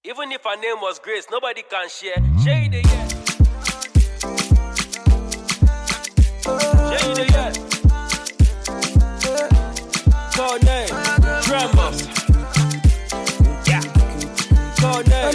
Even if her name was Grace, nobody can share. Share it again. Share it again. Code name, Drama. Yeah. Code name.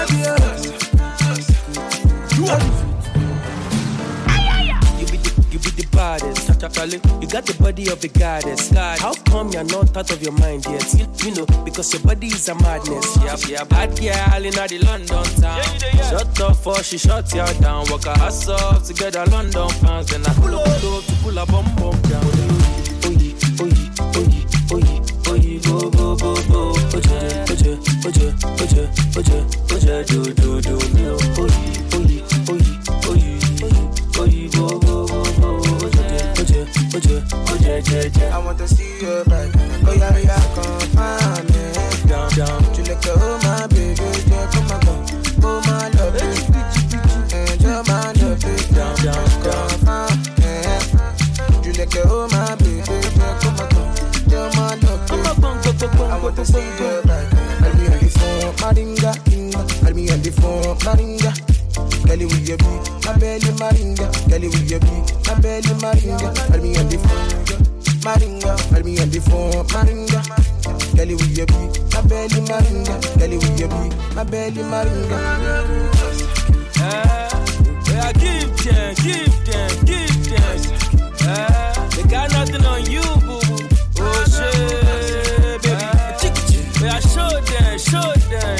You be the baddest. You got the body of the goddess. How come you're not out of your mind yet? You know, because your body is a madness. Yeah, bad girl in the London town. Shut up for she shut you down. Walk her ass up together, London fans. Then I pull up to pull a bum down. Oye, go, go, go, go. Oje, do, me. Oye, go, go, go, go. I want to see you back. Oh yeah, come find me. Down. You look oh my baby, come on, oh my love, and you're my love, down, come find me. You look oh my baby, come on, you're my love. I want to see you back. I'll be on the phone, Maringa. I'll be on the phone, Maringa. Kelly with your beat, my belly Maringa. Kelly with your beat, my belly Maringa. I'll be on the phone, Maringa. I'll be on the phone, Maringa. Kelly with your beat, my belly Maringa. Kelly with your beat, my belly Maringa. Yeah, give them. They got nothing on you, boo. Oh shit, baby. Yeah, show them.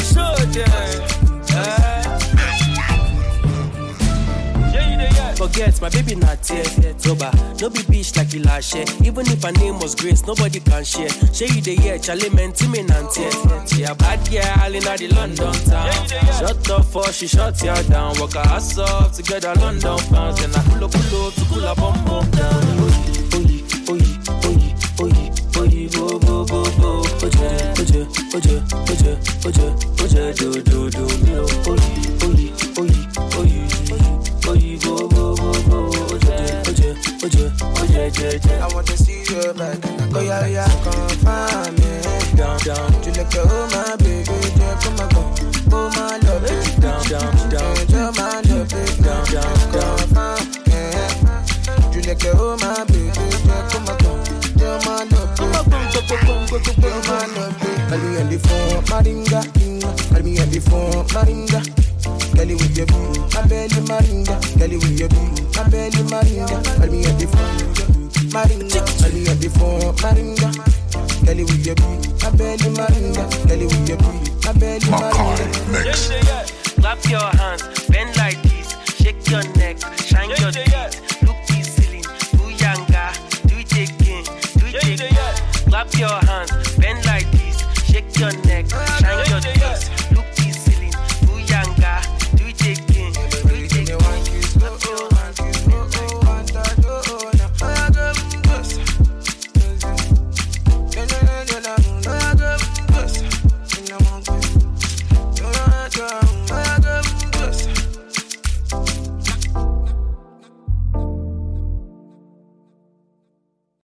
Forget my baby not here, sober. No be bitch like Ilashe. Even if her name was Grace, nobody can share. Share you the year, Charlie me nantie. Yeah, bad girl in the London town. Shut up for she shut you down. Walk her ass up together, London fans. Then I pull up to pull a bum down. Oye, go, go, go, go. Oje, do, me. Oye, go, go, go, go. Oje. I want to see you back. Oh yeah, come find me. Down. You look oh my baby, come on, oh my love, down. You're my love, down, come find me. You look oh my baby, come on, you're my love, you're my love. I'll be on the phone, Maringa. I'll be on the phone, Maringa. Kelly with your beat, my belly Maringa. Kelly with your beat, my belly Maringa. I'll be at the phone, Maringa. I'll be at the phone, Maringa. Kelly with your beat, my belly Maringa. Kelly with your beat, my belly Maringa. Clap your hands.